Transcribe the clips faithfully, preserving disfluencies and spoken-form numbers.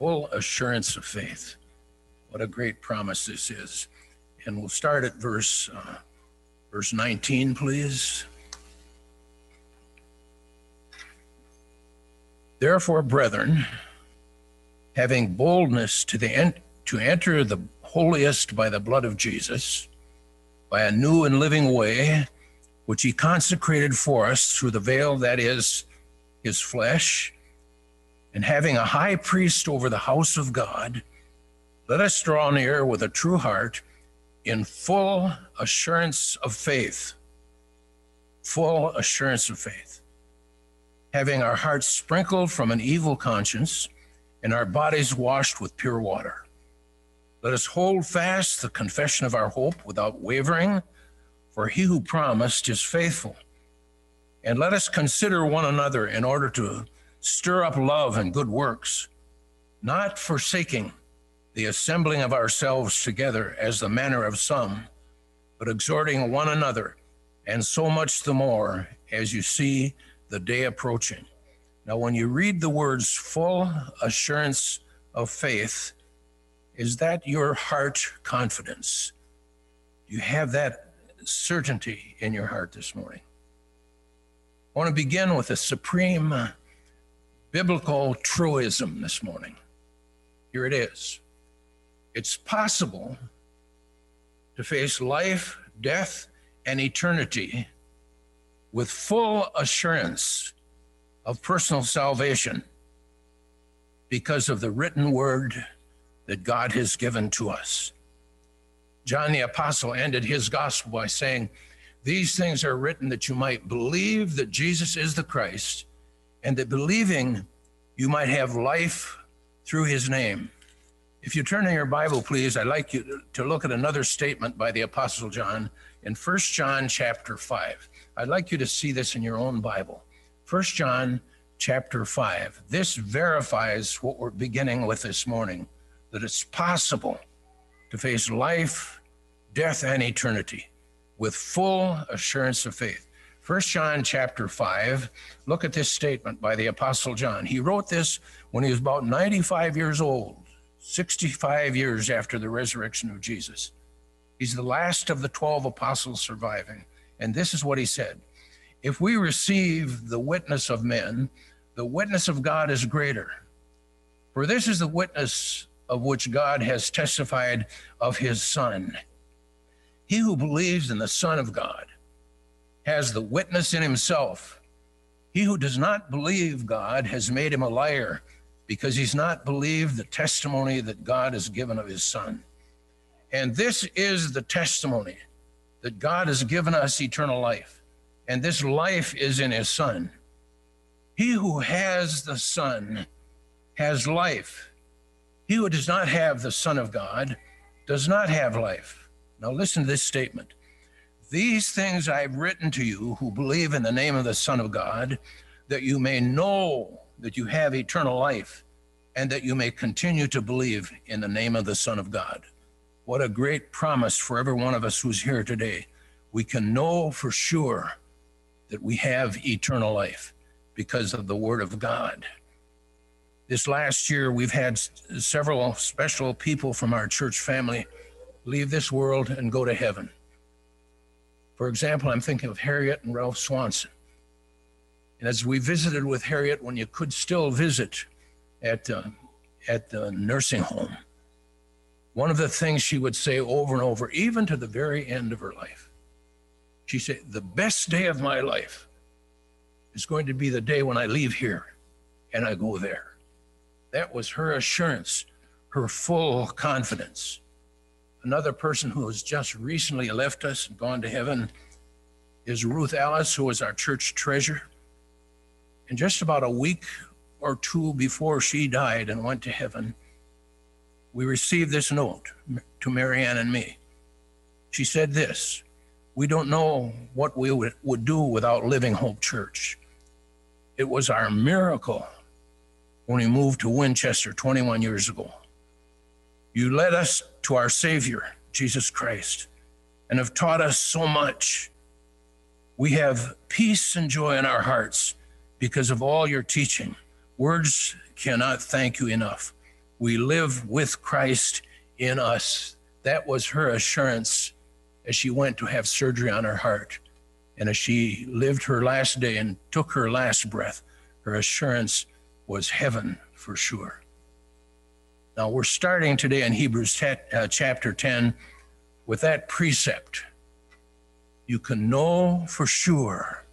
Full assurance of faith. What a great promise this is. And we'll start at verse, uh, verse nineteen, please. Therefore, brethren, having boldness to, the en- to enter the holiest by the blood of Jesus, by a new and living way, which he consecrated for us through the veil, that is, his flesh, and having a high priest over the house of God, let us draw near with a true heart in full assurance of faith. Full assurance of faith. Having our hearts sprinkled from an evil conscience and our bodies washed with pure water. Let us hold fast the confession of our hope without wavering, for he who promised is faithful. And let us consider one another in order to stir up love and good works, not forsaking the assembling of ourselves together as the manner of some, but exhorting one another, and so much the more as you see the day approaching. Now, when you read the words full assurance of faith, is that your heart confidence? Do you have that certainty in your heart this morning? I want to begin with a supreme uh, biblical truism this morning. Here it is. It's possible to face life, death, and eternity with full assurance of personal salvation because of the written word that God has given to us. John the Apostle ended his gospel by saying, "These things are written that you might believe that Jesus is the Christ, and that believing you might have life through his name." If you turn in your Bible, please, I'd like you to look at another statement by the Apostle John in First John chapter five. I'd like you to see this in your own Bible. First John chapter five. This verifies what we're beginning with this morning, that it's possible to face life, death, and eternity with full assurance of faith. First John chapter five, look at this statement by the Apostle John. He wrote this when he was about ninety-five years old, sixty-five years after the resurrection of Jesus. He's the last of the twelve apostles surviving. And this is what he said: if we receive the witness of men, the witness of God is greater. For this is the witness of which God has testified of his Son. He who believes in the Son of God has the witness in himself. He who does not believe God has made him a liar, because he's not believed the testimony that God has given of his Son. And this is the testimony, that God has given us eternal life, and this life is in his Son. He who has the Son has life. He who does not have the Son of God does not have life. Now listen to this statement. These things I've written to you who believe in the name of the Son of God, that you may know that you have eternal life, and that you may continue to believe in the name of the Son of God. What a great promise for every one of us who's here today. We can know for sure that we have eternal life because of the Word of God. This last year, we've had several special people from our church family leave this world and go to heaven. For example, I'm thinking of Harriet and Ralph Swanson. And as we visited with Harriet, when you could still visit at, uh, at the nursing home, one of the things she would say over and over, even to the very end of her life, she said, the best day of my life is going to be the day when I leave here and I go there. That was her assurance, her full confidence. Another person who has just recently left us and gone to heaven is Ruth Alice, who was our church treasurer. And just about a week or two before she died and went to heaven, we received this note to Marianne and me. She said this: we don't know what we would, would do without Living Hope Church. It was our miracle when we moved to Winchester twenty-one years ago. You led us to our Savior, Jesus Christ, and have taught us so much. We have peace and joy in our hearts because of all your teaching. Words cannot thank you enough we live with Christ in us. That was her assurance as she went to have surgery on her heart. And as she lived her last day and took her last breath, her assurance was heaven for sure. Now we're starting today in Hebrews uh, chapter ten with that precept. You can know for sure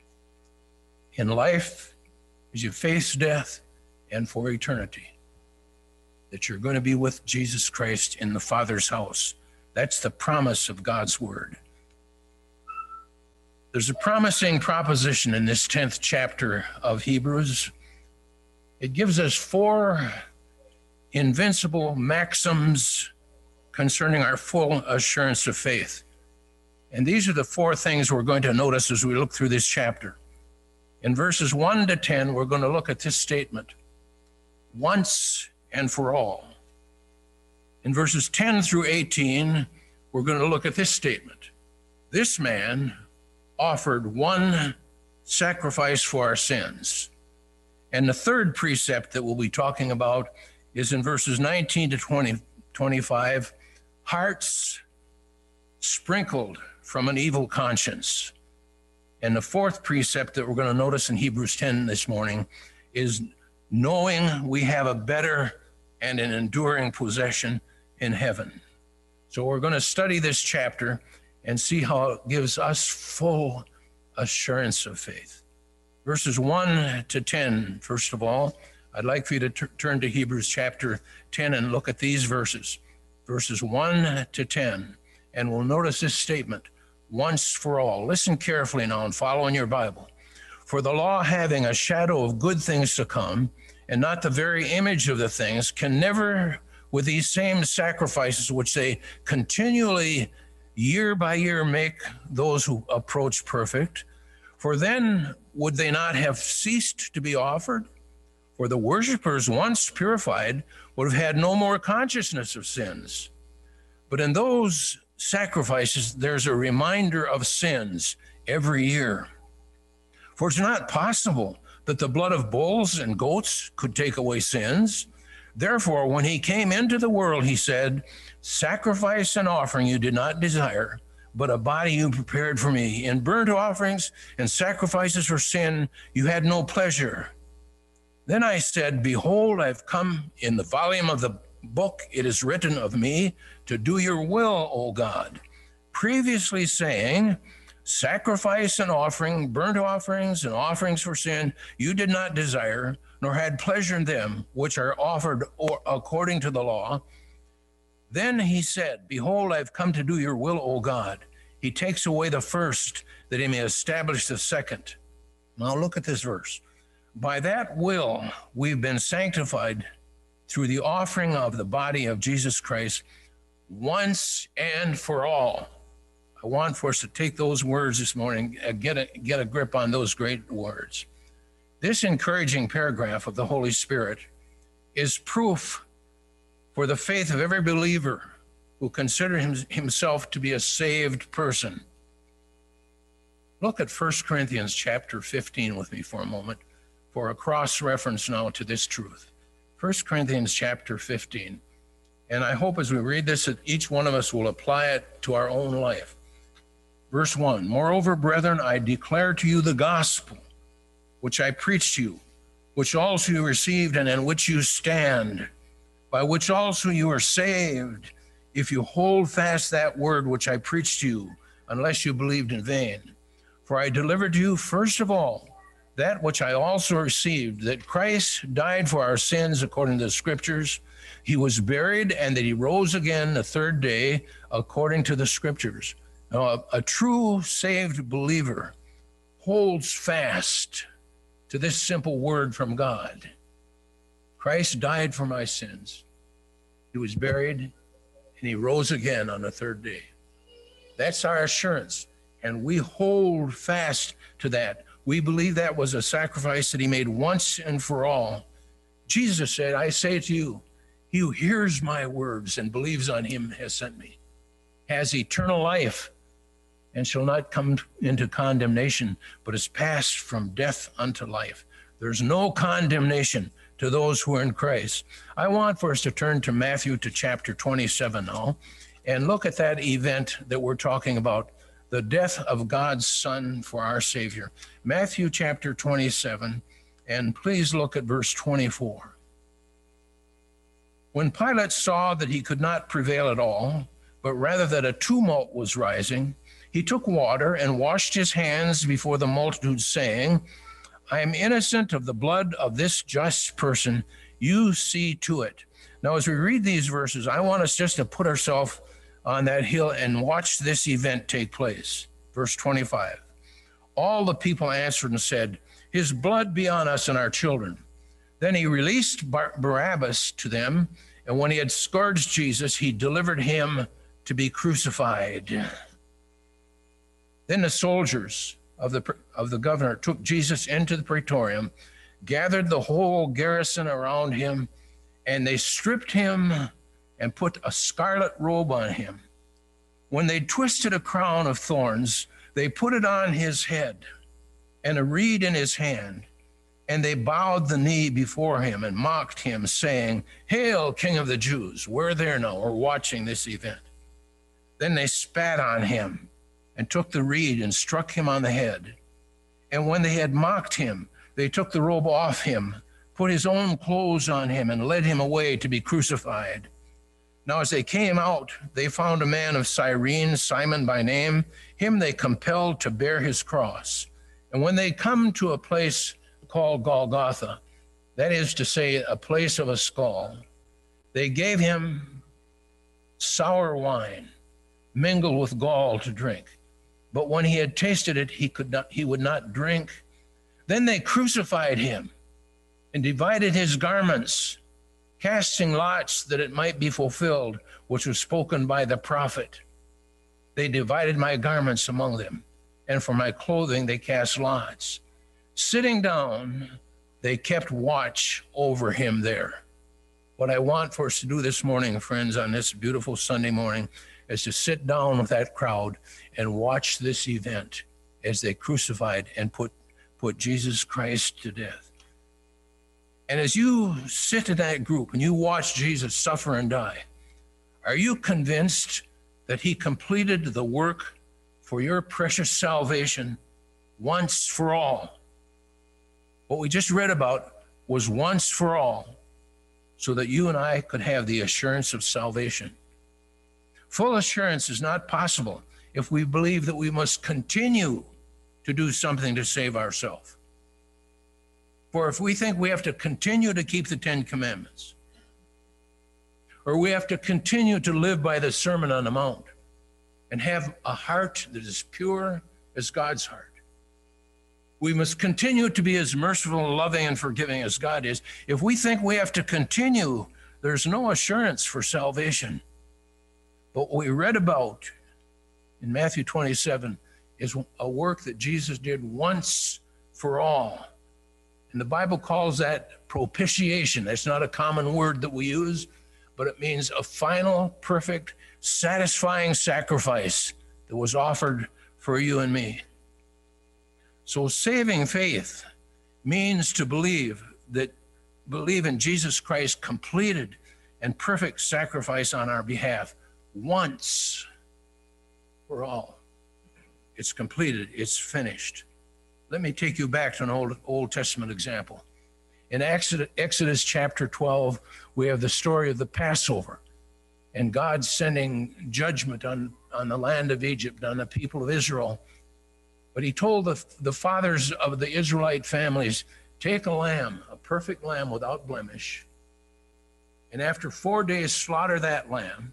in life as you face death and for eternity that you're going to be with Jesus Christ in the Father's house. That's the promise of God's word. There's a promising proposition in this tenth chapter of Hebrews. It gives us four invincible maxims concerning our full assurance of faith. And these are the four things we're going to notice as we look through this chapter. In verses one to ten, we're going to look at this statement, once and for all. In verses ten through eighteen, we're going to look at this statement. This man offered one sacrifice for our sins. And the third precept that we'll be talking about is in verses nineteen to twenty, twenty-five, hearts sprinkled from an evil conscience. And the fourth precept that we're going to notice in Hebrews ten this morning is knowing we have a better and an enduring possession in heaven. So we're going to study this chapter and see how it gives us full assurance of faith. Verses one to ten, first of all, I'd like for you to t- turn to Hebrews chapter ten and look at these verses, verses one to ten, and we'll notice this statement, once for all. Listen carefully now and follow in your Bible. For the law, having a shadow of good things to come, and not the very image of the things, can never, with these same sacrifices which they continually year by year make those who approach perfect, for then would they not have ceased to be offered? For the worshipers, once purified, would have had no more consciousness of sins. But in those sacrifices, there's a reminder of sins every year. For it's not possible that the blood of bulls and goats could take away sins. Therefore, when he came into the world, he said, sacrifice and offering you did not desire, but a body you prepared for me. In burnt offerings and sacrifices for sin, you had no pleasure. Then I said, behold, I've come. In the volume of the book it is written of me to do your will, O God. Previously saying, sacrifice and offering, burnt offerings and offerings for sin, you did not desire, nor had pleasure in them, which are offered or according to the law. Then he said, behold, I've come to do your will, O God. He takes away the first, that he may establish the second. Now look at this verse. By that will, we've been sanctified through the offering of the body of Jesus Christ once and for all. I want for us to take those words this morning, uh, get a, get a grip on those great words. This encouraging paragraph of the Holy Spirit is proof for the faith of every believer who considers him, himself to be a saved person. Look at First Corinthians chapter fifteen with me for a moment for a cross-reference now to this truth. First Corinthians chapter fifteen. And I hope as we read this that each one of us will apply it to our own life. Verse one, moreover, brethren, I declare to you the gospel, which I preached to you, which also you received and in which you stand, by which also you are saved, if you hold fast that word which I preached to you, unless you believed in vain. For I delivered to you first of all that which I also received, that Christ died for our sins according to the scriptures, he was buried, and that he rose again the third day according to the scriptures. Now, a, a true saved believer holds fast to this simple word from God. Christ died for my sins. He was buried, and he rose again on the third day. That's our assurance, and we hold fast to that. We believe that was a sacrifice that he made once and for all. Jesus said, I say to you, he who hears my words and believes on him has sent me, has eternal life, and shall not come into condemnation, but is passed from death unto life. There's no condemnation to those who are in Christ. I want for us to turn to Matthew to chapter twenty-seven now and look at that event that we're talking about, the death of God's Son for our Savior. Matthew chapter twenty-seven, and please look at verse twenty-four. When Pilate saw that he could not prevail at all, but rather that a tumult was rising, he took water and washed his hands before the multitude, saying, I am innocent of the blood of this just person. You see to it. Now, as we read these verses, I want us just to put ourselves on that hill and watch this event take place. Verse twenty-five. All the people answered and said, his blood be on us and our children. Then he released Bar- Barabbas to them, and when he had scourged Jesus, he delivered him to be crucified. Then the soldiers of the of the governor took Jesus into the praetorium, gathered the whole garrison around him, and they stripped him and put a scarlet robe on him. When they twisted a crown of thorns, they put it on his head and a reed in his hand, and they bowed the knee before him and mocked him, saying, Hail, King of the Jews. We're there now, we're watching this event. Then they spat on him and took the reed and struck him on the head. And when they had mocked him, they took the robe off him, put his own clothes on him, and led him away to be crucified. Now as they came out, they found a man of Cyrene, Simon by name. Him they compelled to bear his cross. And when they come to a place called Golgotha, that is to say, a place of a skull, they gave him sour wine, mingled with gall to drink. But when he had tasted it, he could not, he would not drink. Then they crucified him and divided his garments, casting lots that it might be fulfilled, which was spoken by the prophet. They divided my garments among them, and for my clothing they cast lots. Sitting down, they kept watch over him there. What I want for us to do this morning, friends, on this beautiful Sunday morning, is to sit down with that crowd and watch this event as they crucified and put, put Jesus Christ to death. And as you sit in that group and you watch Jesus suffer and die, are you convinced that he completed the work for your precious salvation once for all? What we just read about was once for all, so that you and I could have the assurance of salvation. Full assurance is not possible if we believe that we must continue to do something to save ourselves. For if we think we have to continue to keep the Ten Commandments, or we have to continue to live by the Sermon on the Mount and have a heart that is pure as God's heart, we must continue to be as merciful, loving, and forgiving as God is. If we think we have to continue, there's no assurance for salvation. But what we read about in Matthew twenty-seven is a work that Jesus did once for all. And the Bible calls that propitiation. That's not a common word that we use, but it means a final, perfect, satisfying sacrifice that was offered for you and me. So saving faith means to believe that believe in Jesus Christ's completed and perfect sacrifice on our behalf once for all. It's completed, it's finished. Let me take you back to an Old, Old Testament example. In Exodus, Exodus chapter twelve, we have the story of the Passover and God sending judgment on, on the land of Egypt, on the people of Israel. But he told the, the fathers of the Israelite families, take a lamb, a perfect lamb without blemish, and after four days slaughter that lamb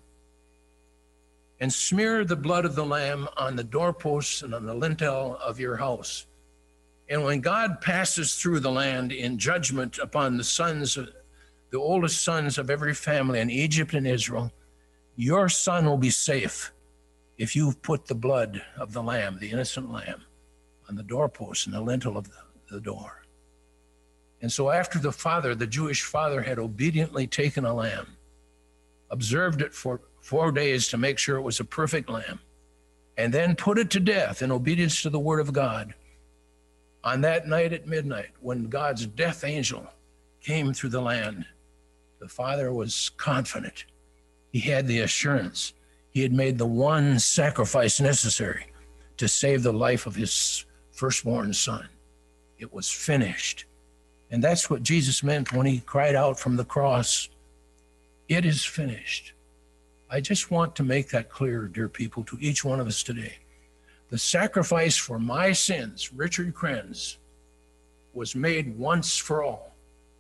and smear the blood of the lamb on the doorposts and on the lintel of your house. And when God passes through the land in judgment upon the sons, the oldest sons of every family in Egypt and Israel, your son will be safe if you've put the blood of the lamb, the innocent lamb, on the doorpost and the lintel of the, the door. And so after the father, the Jewish father, had obediently taken a lamb, observed it for four days to make sure it was a perfect lamb, and then put it to death in obedience to the word of God, on that night at midnight, when God's death angel came through the land, the Father was confident. He had the assurance. He had made the one sacrifice necessary to save the life of his firstborn son. It was finished. And that's what Jesus meant when he cried out from the cross, "It is finished." I just want to make that clear, dear people, to each one of us today. The sacrifice for my sins, Richard Krenz, was made once for all.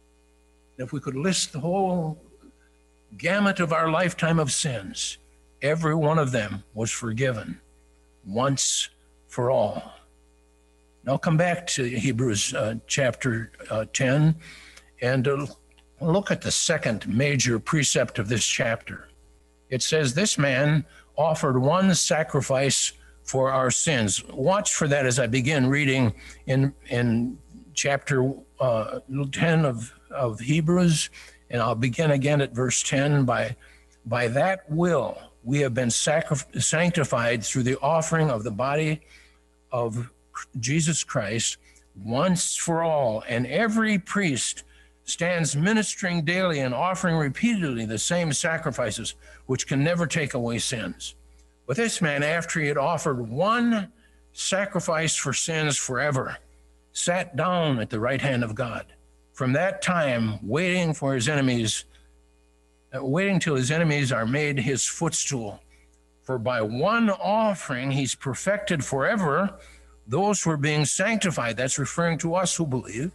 If we could list the whole gamut of our lifetime of sins, every one of them was forgiven once for all. Now come back to Hebrews uh, chapter uh, ten and uh, look at the second major precept of this chapter. It says, this man offered one sacrifice for our sins. Watch for that as I begin reading in, in chapter uh, ten of, of Hebrews, and I'll begin again at verse ten. By, by that will we have been sacri- sanctified through the offering of the body of Jesus Christ once for all, and every priest stands ministering daily and offering repeatedly the same sacrifices, which can never take away sins. But this man, after he had offered one sacrifice for sins forever, sat down at the right hand of God. From that time, waiting for his enemies, uh, waiting till his enemies are made his footstool. For by one offering, he's perfected forever those who are being sanctified. That's referring to us who believe.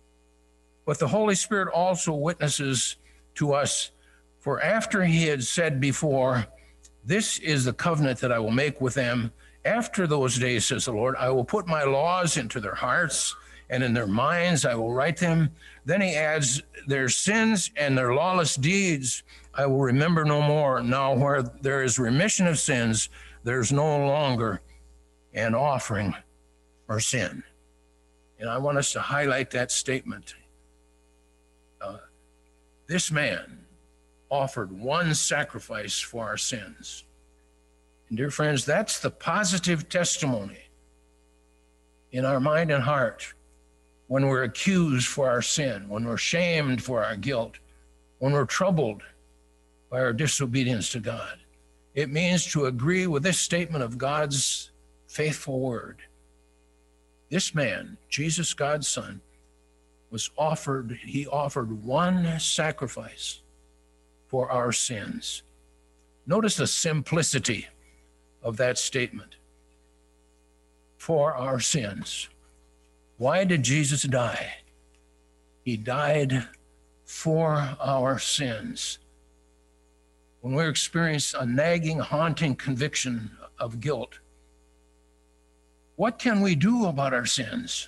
But the Holy Spirit also witnesses to us, for after he had said before, this is the covenant that I will make with them. After those days, says the Lord, I will put my laws into their hearts, and in their minds I will write them. Then he adds, their sins and their lawless deeds I will remember no more. Now where there is remission of sins, there's no longer an offering for sin. And I want us to highlight that statement. Uh, this man offered one sacrifice for our sins. And dear friends, that's the positive testimony in our mind and heart when we're accused for our sin, when we're shamed for our guilt, when we're troubled by our disobedience to God. It means to agree with this statement of God's faithful word. This man, Jesus, God's Son, was offered, he offered one sacrifice for our sins. Notice the simplicity of that statement. For our sins. Why did Jesus die? He died for our sins. When we experience a nagging, haunting conviction of guilt, what can we do about our sins?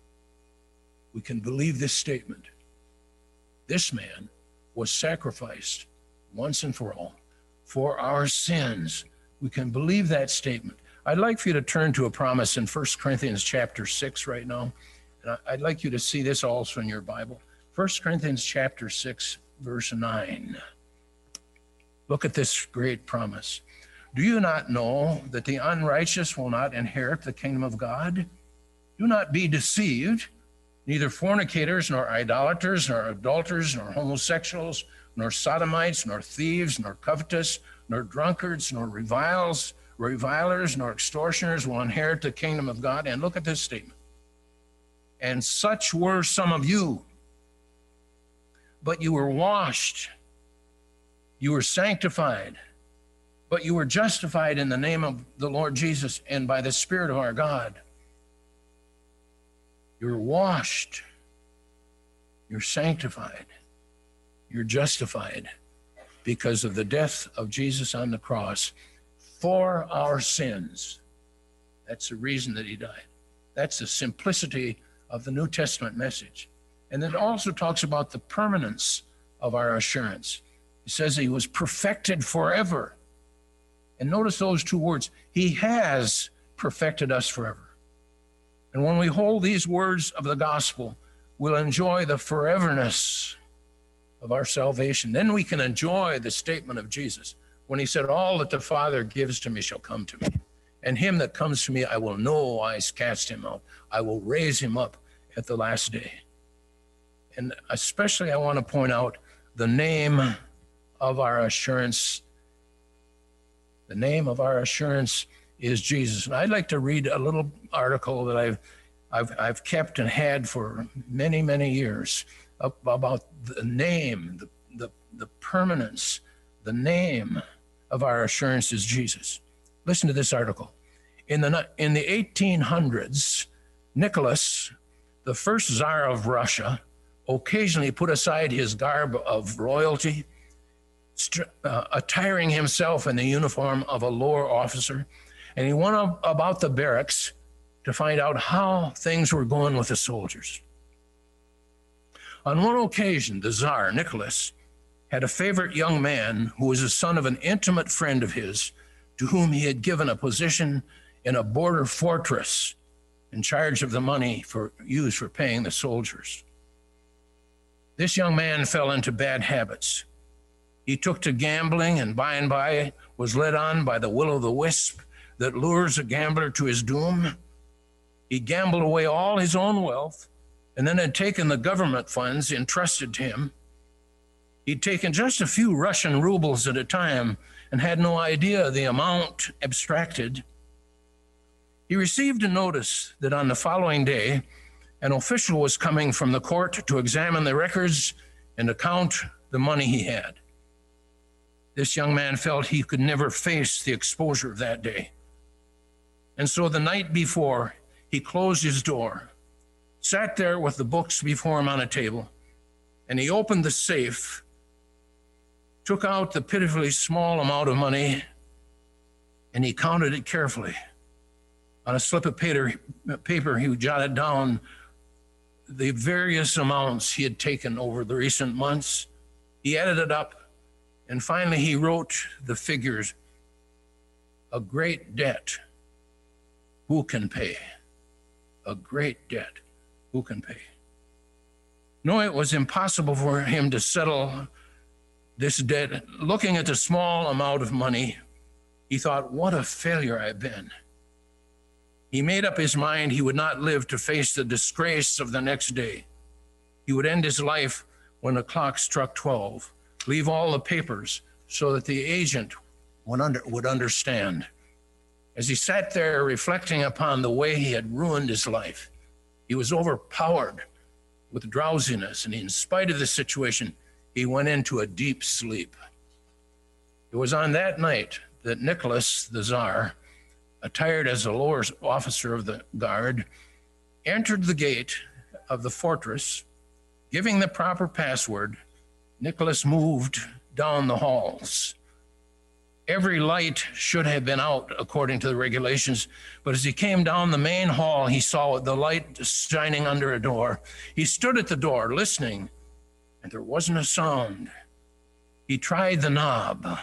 We can believe this statement. This man was sacrificed once and for all for our sins. We can believe that statement. I'd like for you to turn to a promise in First Corinthians chapter six right now. And I'd like you to see this also in your Bible. First Corinthians chapter six, verse nine. Look at this great promise. Do you not know that the unrighteous will not inherit the kingdom of God? Do not be deceived. Neither fornicators, nor idolaters, nor adulterers, nor homosexuals, nor sodomites, nor thieves, nor covetous, nor drunkards, nor reviles, revilers, nor extortioners will inherit the kingdom of God. And look at this statement. And such were some of you. But you were washed. You were sanctified. But you were justified in the name of the Lord Jesus and by the Spirit of our God. You're washed. You're sanctified. You're justified because of the death of Jesus on the cross for our sins. That's the reason that he died. That's the simplicity of the New Testament message. And it also talks about the permanence of our assurance. It says he was perfected forever. And notice those two words. He has perfected us forever. And when we hold these words of the gospel, we'll enjoy the foreverness of our salvation. Then we can enjoy the statement of Jesus when he said, all that the Father gives to me shall come to me. And him that comes to me, I will no wise cast him out. I will raise him up at the last day. and especially I want to point out the name of our assurance. The name of our assurance is Jesus. And I'd like to read a little article that I've I've, I've kept and had for many, many years about the name, the, the, the permanence, the name of our assurance is Jesus. Listen to this article. In the, in the eighteen hundreds, Nicholas, the first Tsar of Russia, occasionally put aside his garb of royalty, st- uh, attiring himself in the uniform of a lower officer, and he went up about the barracks to find out how things were going with the soldiers. On one occasion, the Tsar, Nicholas, had a favorite young man who was the son of an intimate friend of his, to whom he had given a position in a border fortress in charge of the money for used for paying the soldiers. This young man fell into bad habits. He took to gambling and by and by was led on by the will-o'-the-wisp that lures a gambler to his doom. He gambled away all his own wealth and then had taken the government funds entrusted to him. He'd taken just a few Russian rubles at a time and had no idea the amount abstracted. He received a notice that on the following day, an official was coming from the court to examine the records and account the money he had. This young man felt he could never face the exposure of that day. And so the night before, he closed his door, sat there with the books before him on a table, and he opened the safe, took out the pitifully small amount of money, and he counted it carefully. On a slip of paper, paper, he jotted down the various amounts he had taken over the recent months. He added it up, and finally he wrote the figures: a great debt, who can pay? A great debt, who can pay? No, it was impossible for him to settle this debt. Looking at the small amount of money, he thought, what a failure I've been. He made up his mind he would not live to face the disgrace of the next day. He would end his life when the clock struck twelve, leave all the papers so that the agent would, under, would understand. As he sat there reflecting upon the way he had ruined his life, he was overpowered with drowsiness, and in spite of the situation, he went into a deep sleep. It was on that night that Nicholas, the Tsar, attired as a lower officer of the guard, entered the gate of the fortress. Giving the proper password, Nicholas moved down the halls. Every light should have been out according to the regulations, but as he came down the main hall, he saw the light shining under a door. He stood at the door listening, and there wasn't a sound. He tried the knob.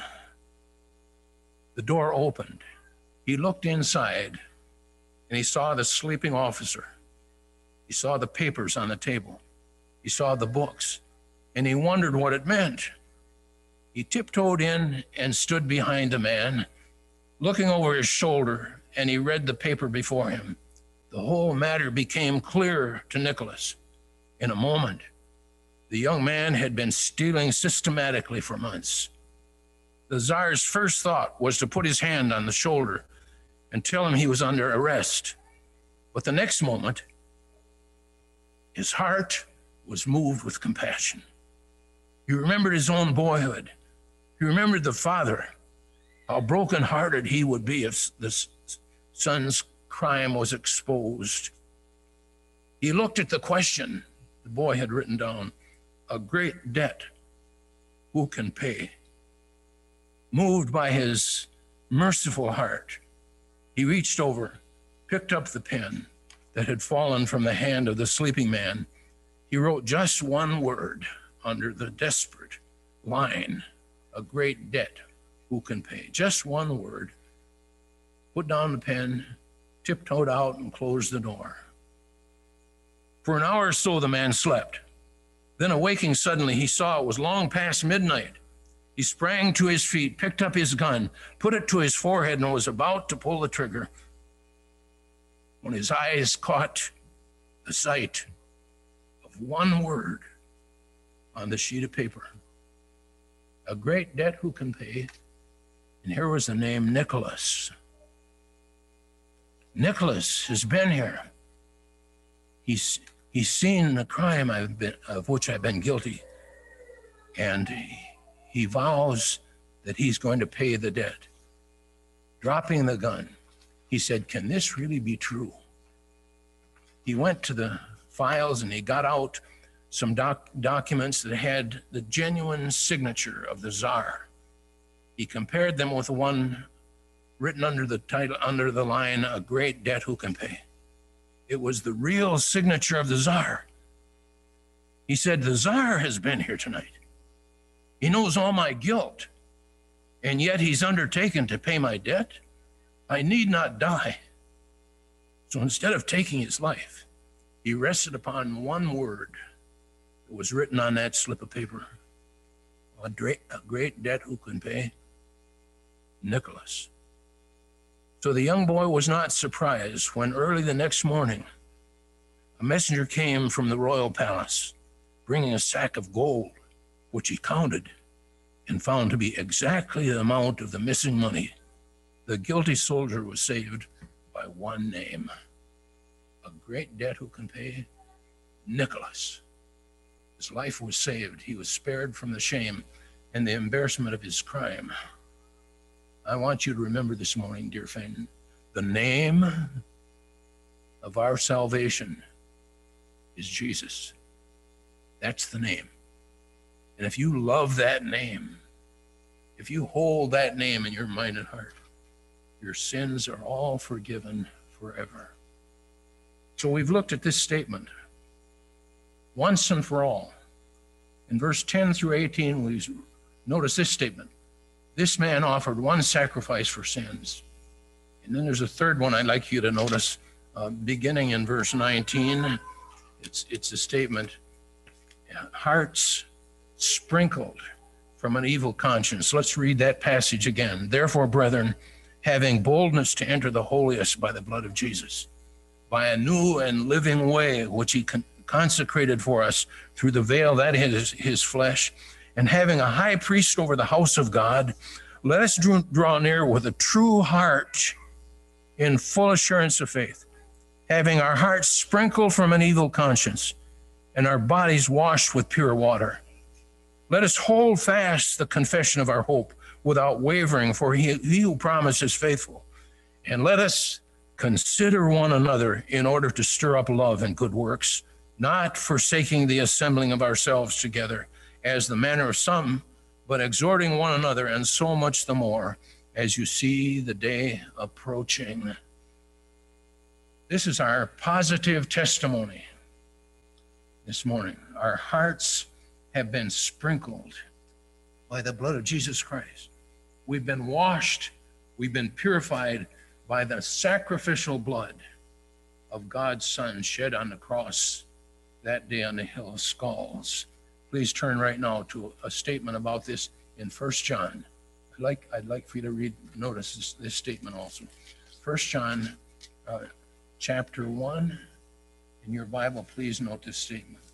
The door opened. He looked inside, and he saw the sleeping officer. He saw the papers on the table. He saw the books, and he wondered what it meant. He tiptoed in and stood behind the man, looking over his shoulder, and he read the paper before him. The whole matter became clear to Nicholas. In a moment, the young man had been stealing systematically for months. The Tsar's first thought was to put his hand on the shoulder and tell him he was under arrest. But the next moment, his heart was moved with compassion. He remembered his own boyhood. He remembered the father, how brokenhearted he would be if the son's crime was exposed. He looked at the question the boy had written down: a great debt, who can pay? Moved by his merciful heart, he reached over, picked up the pen that had fallen from the hand of the sleeping man. He wrote just one word under the desperate line: a great debt, who can pay? Just one word. Put down the pen, tiptoed out, and closed the door. For an hour or so, the man slept. Then, awaking suddenly, he saw it was long past midnight. He sprang to his feet, picked up his gun, put it to his forehead, and was about to pull the trigger when his eyes caught the sight of one word on the sheet of paper. A great debt who can pay? And here was the name Nicholas. Nicholas has been here. He's he's seen the crime I've been of which I've been guilty, and he, he vows that he's going to pay the debt. Dropping the gun, he said, "Can this really be true?" He went to the files and he got out some doc- documents that had the genuine signature of the Tsar. He compared them with the one written under the title, under the line, "A great debt who can pay." It was the real signature of the Tsar. He said, "The Tsar has been here tonight. He knows all my guilt, and yet he's undertaken to pay my debt. I need not die." So instead of taking his life, he rested upon one word that was written on that slip of paper. A great, a great debt who can pay? Nicholas. So the young boy was not surprised when early the next morning, a messenger came from the royal palace, bringing a sack of gold, which he counted and found to be exactly the amount of the missing money. The guilty soldier was saved by one name. A great debt who can pay? Nicholas. His life was saved. He was spared from the shame and the embarrassment of his crime. I want you to remember this morning, dear friend, the name of our salvation is Jesus. That's the name. And if you love that name, if you hold that name in your mind and heart, your sins are all forgiven forever. So we've looked at this statement once and for all. In verse ten through eighteen, we notice this statement. This man offered one sacrifice for sins. And then there's a third one I'd like you to notice, uh, beginning in verse nineteen. It's, it's a statement, hearts sprinkled from an evil conscience. Let's read that passage again. Therefore, brethren, having boldness to enter the holiest by the blood of Jesus, by a new and living way which he con- consecrated for us through the veil that is his flesh, and having a high priest over the house of God, let us draw near with a true heart in full assurance of faith, having our hearts sprinkled from an evil conscience and our bodies washed with pure water. Let us hold fast the confession of our hope without wavering, for he, he who promised is faithful. And let us consider one another in order to stir up love and good works, not forsaking the assembling of ourselves together, as the manner of some, but exhorting one another, and so much the more as you see the day approaching. This is our positive testimony this morning. Our hearts have been sprinkled by the blood of Jesus Christ. We've been washed, we've been purified by the sacrificial blood of God's Son shed on the cross that day on the Hill of Skulls. Please turn right now to a statement about this in First John. I'd like, I'd like for you to read, notice this, this statement also. First John uh, chapter one, in your Bible, please note this statement.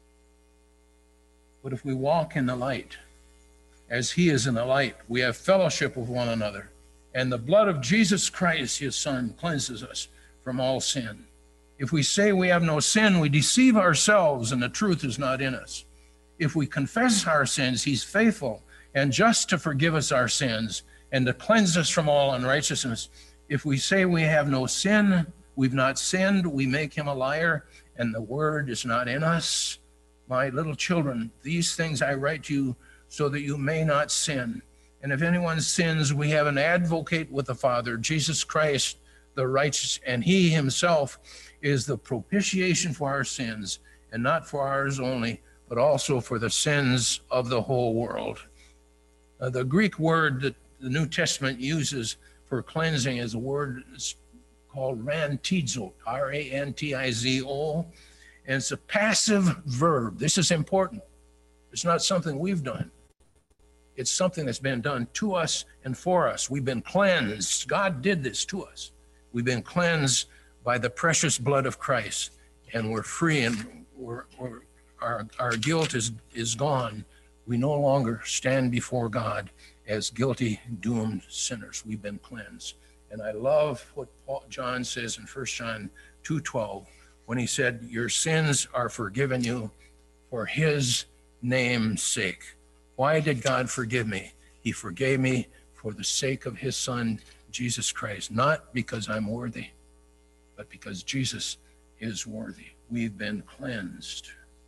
But if we walk in the light, as he is in the light, we have fellowship with one another, and the blood of Jesus Christ, his Son, cleanses us from all sin. If we say we have no sin, we deceive ourselves, and the truth is not in us. If we confess our sins, he's faithful and just to forgive us our sins and to cleanse us from all unrighteousness. If we say we have no sin, we've not sinned, we make him a liar, and the word is not in us. My little children, these things I write to you so that you may not sin. And if anyone sins, we have an advocate with the Father, Jesus Christ, the righteous, and he himself is the propitiation for our sins, and not for ours only, but also for the sins of the whole world. Uh, the Greek word that the New Testament uses for cleansing is a word called rantizo, R A N T I Z O, and it's a passive verb. This is important. It's not something we've done. It's something that's been done to us and for us. We've been cleansed. God did this to us. We've been cleansed by the precious blood of Christ, and we're free and we're, we're our, our guilt is, is gone. We no longer stand before God as guilty, doomed sinners. We've been cleansed. And I love what Paul, John says in First John two twelve, when he said, your sins are forgiven you for his name's sake. Why did God forgive me? He forgave me for the sake of his son, Jesus Christ, not because I'm worthy, but because Jesus is worthy. We've been cleansed.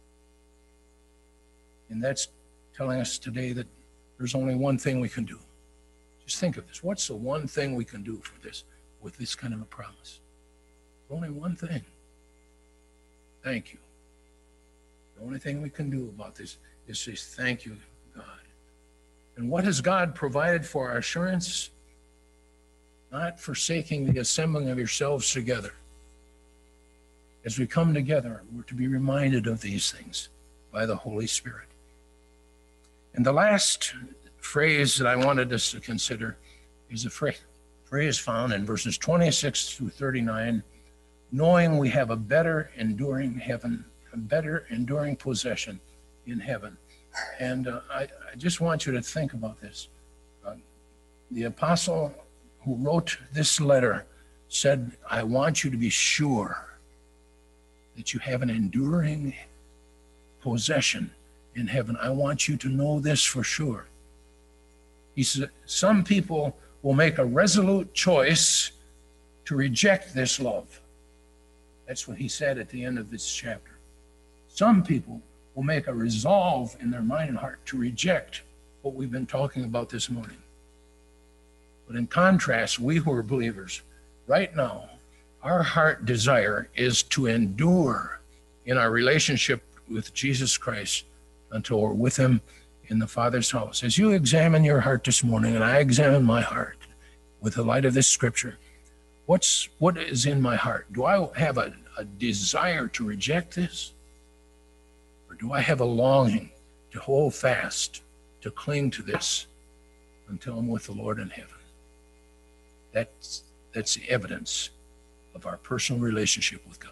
And that's telling us today that there's only one thing we can do. Just think of this. What's the one thing we can do for this, with this kind of a promise? Only one thing. Thank you. The only thing we can do about this is say, thank you, God. And what has God provided for our assurance? Not forsaking the assembling of yourselves together. As we come together, we're to be reminded of these things by the Holy Spirit. And the last phrase that I wanted us to consider is a phrase found in verses twenty-six through thirty-nine, knowing we have a better enduring heaven, a better enduring possession in heaven. And uh, I, I just want you to think about this. Uh, the apostle who wrote this letter said, I want you to be sure that you have an enduring possession in heaven. I want you to know this for sure. He said, some people will make a resolute choice to reject this love. That's what he said at the end of this chapter. Some people will make a resolve in their mind and heart to reject what we've been talking about this morning. But in contrast, we who are believers, right now, our heart desire is to endure in our relationship with Jesus Christ until we're with him in the Father's house. As you examine your heart this morning, and I examine my heart with the light of this scripture, what's what is in my heart? Do I have a, a desire to reject this? Or do I have a longing to hold fast, to cling to this until I'm with the Lord in heaven? That's, that's the evidence of our personal relationship with God.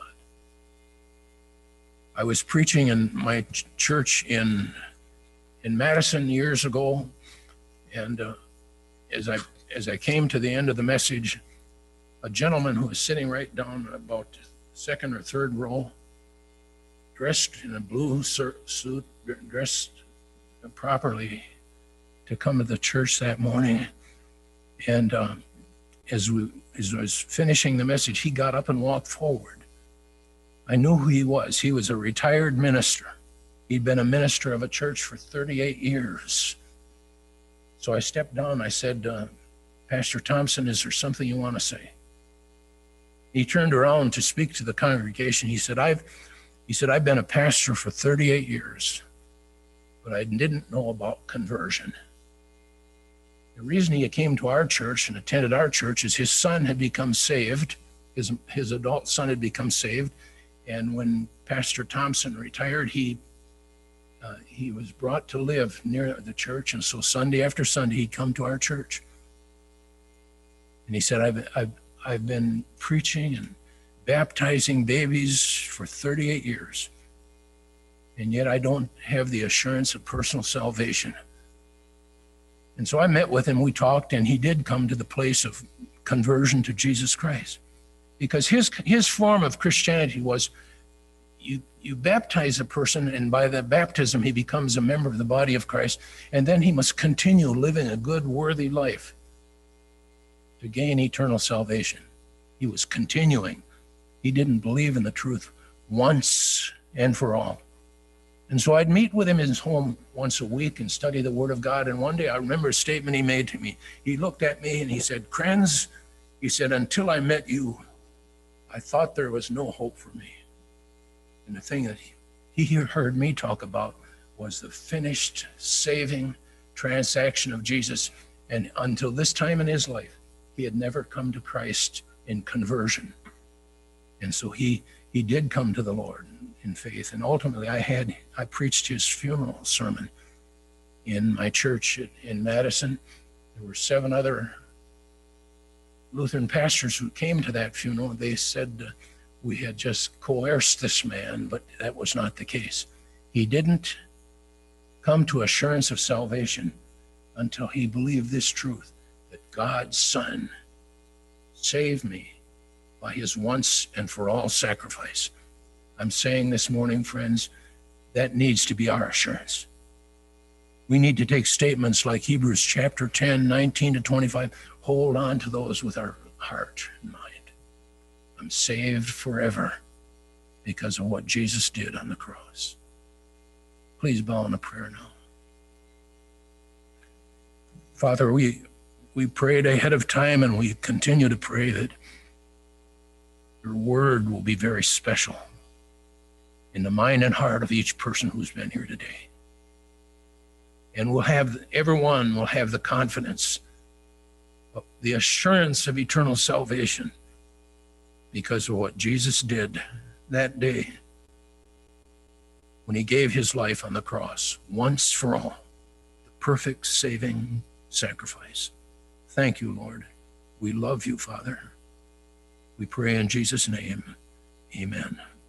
I was preaching in my ch- church in in Madison years ago, and uh, as I as I came to the end of the message, a gentleman who was sitting right down about second or third row, dressed in a blue suit, dressed properly to come to the church that morning, and uh, as we as I was finishing the message, he got up and walked forward. I knew who he was. He was a retired minister. He'd been a minister of a church for thirty-eight years. So I stepped down. I said, uh, Pastor Thompson, is there something you want to say? He turned around to speak to the congregation. He said, I've, he said, I've been a pastor for thirty-eight years, but I didn't know about conversion. The reason he came to our church and attended our church is his son had become saved. His, his adult son had become saved. And when Pastor Thompson retired, he uh, he was brought to live near the church. And so Sunday after Sunday, he'd come to our church. And he said, I've, I've, I've been preaching and baptizing babies for thirty-eight years. And yet I don't have the assurance of personal salvation. And so I met with him, we talked, and he did come to the place of conversion to Jesus Christ. Because his his form of Christianity was you, you baptize a person, and by that baptism, he becomes a member of the body of Christ, and then he must continue living a good, worthy life to gain eternal salvation. He was continuing. He didn't believe in the truth once and for all. And so I'd meet with him in his home once a week and study the Word of God. And one day I remember a statement he made to me. He looked at me and he said, Krenz, he said, until I met you, I thought there was no hope for me. And the thing that he heard me talk about was the finished saving transaction of Jesus. And until this time in his life, he had never come to Christ in conversion. And so he he did come to the Lord in faith. And ultimately, I had I preached his funeral sermon in my church in Madison. There were seven other Lutheran pastors who came to that funeral. They said uh, we had just coerced this man, but that was not the case. He didn't come to assurance of salvation until he believed this truth, that God's Son saved me by his once and for all sacrifice. I'm saying this morning, friends, that needs to be our assurance. We need to take statements like Hebrews chapter ten, nineteen to twenty-five, hold on to those with our heart and mind. I'm saved forever because of what Jesus did on the cross. Please bow in a prayer now. Father, we, we prayed ahead of time, and we continue to pray that your word will be very special in the mind and heart of each person who's been here today. And we'll have, everyone will have the confidence, the assurance of eternal salvation because of what Jesus did that day when he gave his life on the cross, once for all, the perfect saving sacrifice. Thank you, Lord. We love you, Father. We pray in Jesus' name. Amen.